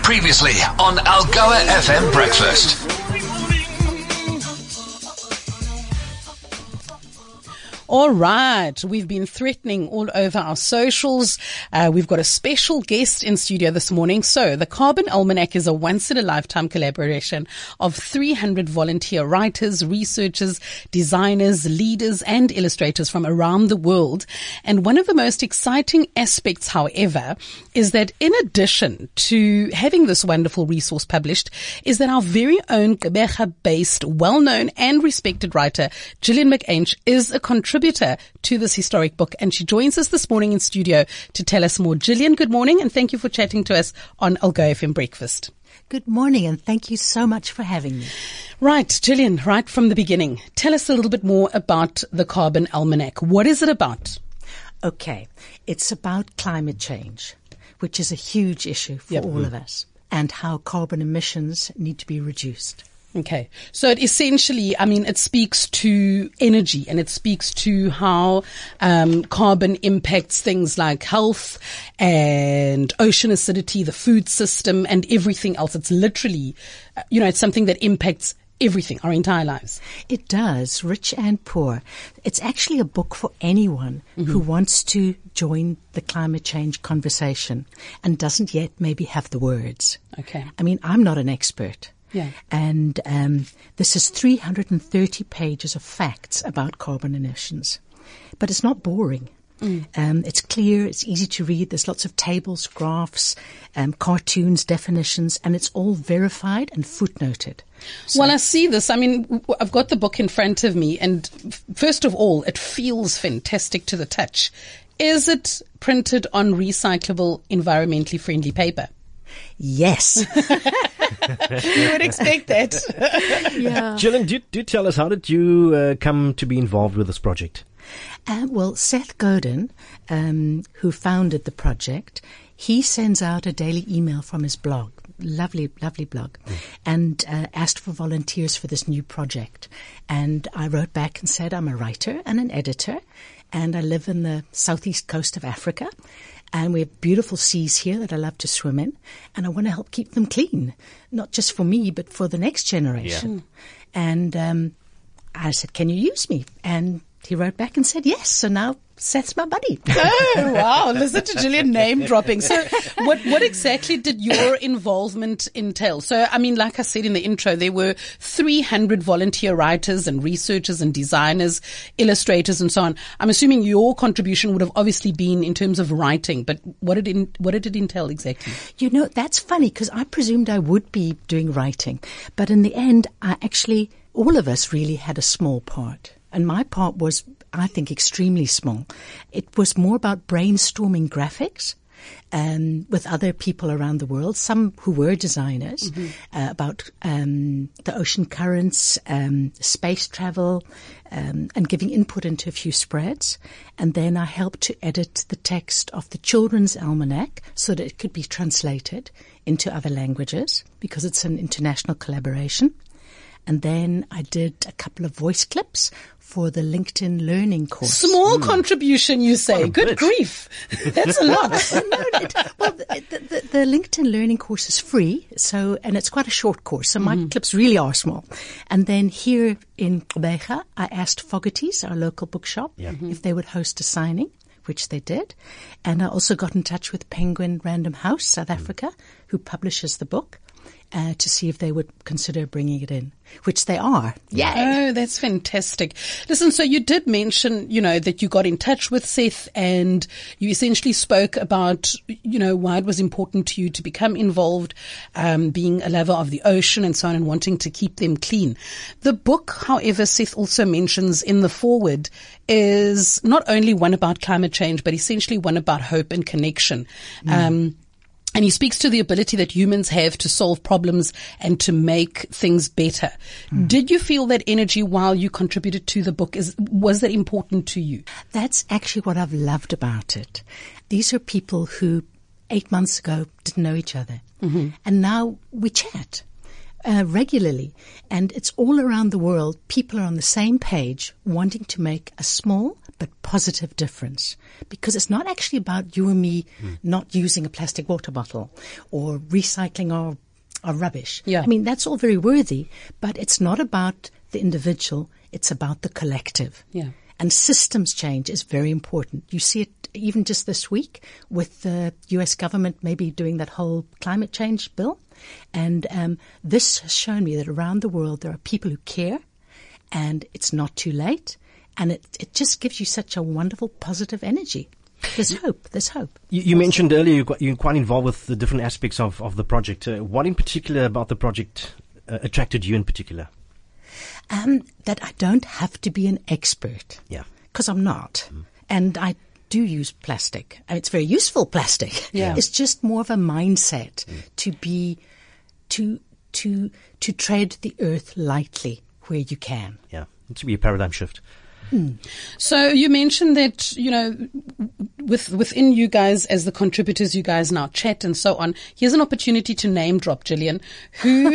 Previously on Algoa FM Breakfast. All right, we've been threatening all over our socials. We've got a special guest in studio this morning. So the Carbon Almanac is a once-in-a-lifetime collaboration of 300 volunteer writers, researchers, designers, leaders, and illustrators from around the world. And one of the most exciting aspects, however, is that in addition to having this wonderful resource published, is that our very own Gqeberha-based, well-known and respected writer, Gillian McAinch, is a contributor to this historic book, and she joins us this morning in studio to tell us more. Gillian, good morning, and thank you for chatting to us on Algoa FM Breakfast. Good morning, and thank you so much for having me. Right, Gillian, right from the beginning, tell us a little bit more about the Carbon Almanac. What is it about? Okay, it's about climate change, which is a huge issue for all of us, and how carbon emissions need to be reduced. Okay. So it essentially, it speaks to energy, and it speaks to how carbon impacts things like health and ocean acidity, the food system, and everything else. It's literally, it's something that impacts everything, our entire lives. It does, rich and poor. It's actually a book for anyone who wants to join the climate change conversation and doesn't yet maybe have the words. Okay. I'm not an expert. Yeah. And this is 330 pages of facts about carbon emissions. But it's not boring. It's clear, it's easy to read. There's lots of tables, graphs, cartoons, definitions, and it's all verified and footnoted. So, well, I see this. I've got the book in front of me, and first of all, it feels fantastic to the touch. Is it printed on recyclable, environmentally friendly paper? Yes. You would expect that. Yeah. Gillian, do tell us, how did you come to be involved with this project? Well, Seth Godin, who founded the project, he sends out a daily email from his blog, lovely, lovely blog, and asked for volunteers for this new project. And I wrote back and said, I'm a writer and an editor, and I live in the southeast coast of Africa. And we have beautiful seas here that I love to swim in. And I want to help keep them clean, not just for me, but for the next generation. Yeah. And I said, can you use me? And he wrote back and said, yes. So now Seth's my buddy. Oh, wow. Listen to Gillian name dropping. So what exactly did your involvement entail? So, like I said in the intro, there were 300 volunteer writers and researchers and designers, illustrators and so on. I'm assuming your contribution would have obviously been in terms of writing, but what did it entail exactly? That's funny, because I presumed I would be doing writing. But in the end, all of us really had a small part. And my part was, I think, extremely small. It was more about brainstorming graphics with other people around the world, some who were designers, about the ocean currents, space travel, and giving input into a few spreads. And then I helped to edit the text of the Children's Almanac so that it could be translated into other languages, because it's an international collaboration. And then I did a couple of voice clips for the LinkedIn Learning course. Small contribution, you say. Good grief. That's a lot. The LinkedIn Learning course is free, and it's quite a short course, so my clips really are small. And then here in Gqeberha, I asked Fogarty's, our local bookshop, if they would host a signing, which they did. And I also got in touch with Penguin Random House, South Africa, who publishes the book. To see if they would consider bringing it in, which they are. Yay. Oh, that's fantastic. Listen, so you did mention, that you got in touch with Seth, and you essentially spoke about, why it was important to you to become involved, being a lover of the ocean and so on, and wanting to keep them clean. The book, however, Seth also mentions in the foreword, is not only one about climate change, but essentially one about hope and connection. And he speaks to the ability that humans have to solve problems and to make things better. Did you feel that energy while you contributed to the book? Was that important to you? That's actually what I've loved about it. These are people who 8 months ago didn't know each other. And now we chat regularly. And it's all around the world. People are on the same page, wanting to make a small but positive difference. Because it's not actually about you and me not using a plastic water bottle or recycling our rubbish. Yeah. I mean, that's all very worthy, but it's not about the individual, it's about the collective. Yeah. And systems change is very important. You see it even just this week with the US government maybe doing that whole climate change bill. And this has shown me that around the world there are people who care, and it's not too late. And it just gives you such a wonderful positive energy. There's hope. There's hope. You mentioned earlier you're quite involved with the different aspects of the project. What in particular about the project attracted you in particular? That I don't have to be an expert. Yeah. Because I'm not. And I do use plastic. It's very useful plastic. Yeah. It's just more of a mindset to be, to tread the earth lightly where you can. Yeah. It should be a paradigm shift. So you mentioned that, within you guys as the contributors, you guys now chat and so on. Here's an opportunity to name drop, Gillian, who,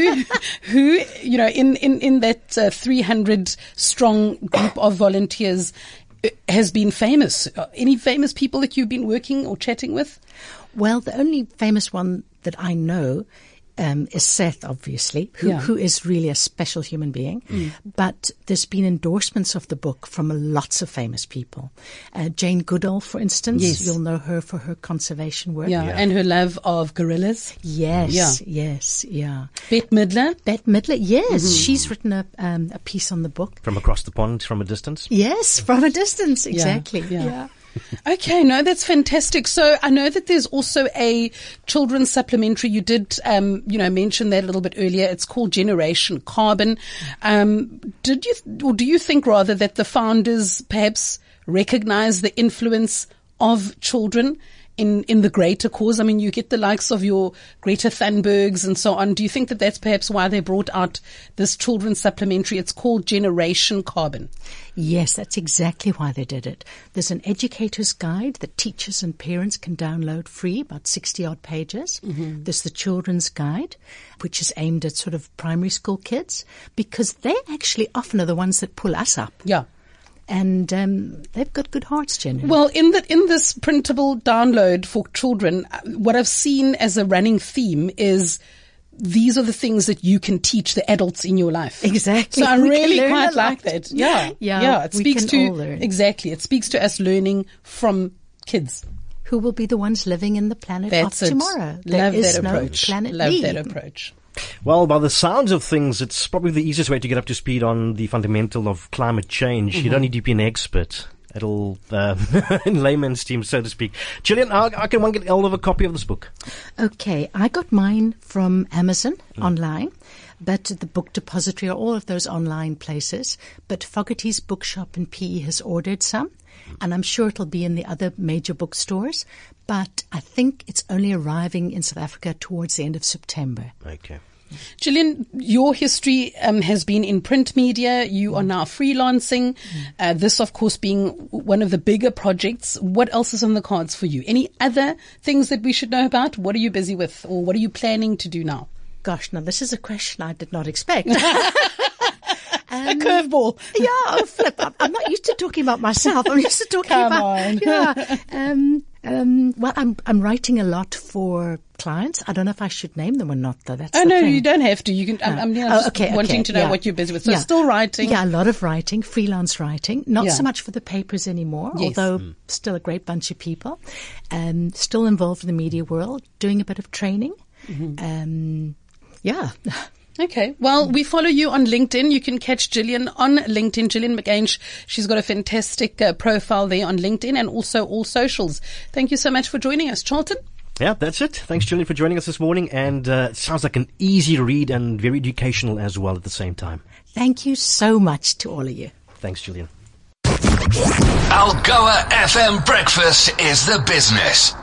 in that 300 strong group of volunteers has been famous. Any famous people that you've been working or chatting with? Well, the only famous one that I know is Seth, obviously, who is really a special human being. But there's been endorsements of the book from lots of famous people. Jane Goodall, for instance, Yes. you'll know her for her conservation work. Yeah, and her love of gorillas. Yes, Yeah. yes, yeah. Bette Midler. Bette Midler, yes, she's written a piece on the book. From across the pond, from a distance? Yes, from a distance, exactly. yeah. Okay, no, that's fantastic. So I know that there's also a children's supplementary. You did, mention that a little bit earlier. It's called Generation Carbon. Do you think rather that the founders perhaps recognize the influence of children in the greater cause? I mean, you get the likes of your Greta Thunbergs and so on. Do you think that that's perhaps why they brought out this children's supplementary? It's called Generation Carbon. Yes, that's exactly why they did it. There's an educator's guide that teachers and parents can download free, about 60-odd pages. There's the children's guide, which is aimed at sort of primary school kids, because they actually often are the ones that pull us up. Yeah. And they've got good hearts, generally. Well, in this printable download for children, what I've seen as a running theme is these are the things that you can teach the adults in your life. Exactly. So I We can really learn quite a like lot. that. Yeah. Yeah, It we speaks can to all learn. exactly. It speaks to us learning from kids. Who will be the ones living in the planet That's of it. tomorrow? Love There is that no approach. planet Love B. that approach. Well, by the sounds of things, it's probably the easiest way to get up to speed on the fundamental of climate change. You don't need to be an expert. It'll, in layman's terms, so to speak. Gillian, how can one get hold of a copy of this book? Okay, I got mine from Amazon online, but the Book Depository or all of those online places. But Fogarty's Bookshop in PE has ordered some, and I'm sure it'll be in the other major bookstores. But I think it's only arriving in South Africa towards the end of September. Okay. Gillian, your history has been in print media. You are now freelancing. This, of course, being one of the bigger projects. What else is on the cards for you? Any other things that we should know about? What are you busy with, or what are you planning to do now? Gosh, now this is a question I did not expect. A curveball. Yeah, oh, flip. I'm not used to talking about myself. I'm used to talking Come about. on. Yeah. Well, I'm writing a lot for clients. I don't know if I should name them or not, though. That's Oh, the no, thing. you don't have to. You can. I'm just wanting to know yeah. what you're busy with. So Yeah. still writing. Yeah, a lot of writing, freelance writing. Not Yeah. so much for the papers anymore, Yes. although still a great bunch of people. Still involved in the media world, doing a bit of training. Yeah. Okay. Well, we follow you on LinkedIn. You can catch Gillian on LinkedIn. Gillian McAinsh. She's got a fantastic profile there on LinkedIn and also all socials. Thank you so much for joining us, Charlton. Yeah, that's it. Thanks, Gillian, for joining us this morning. And it sounds like an easy read and very educational as well at the same time. Thank you so much to all of you. Thanks, Gillian. Algoa FM Breakfast is the business.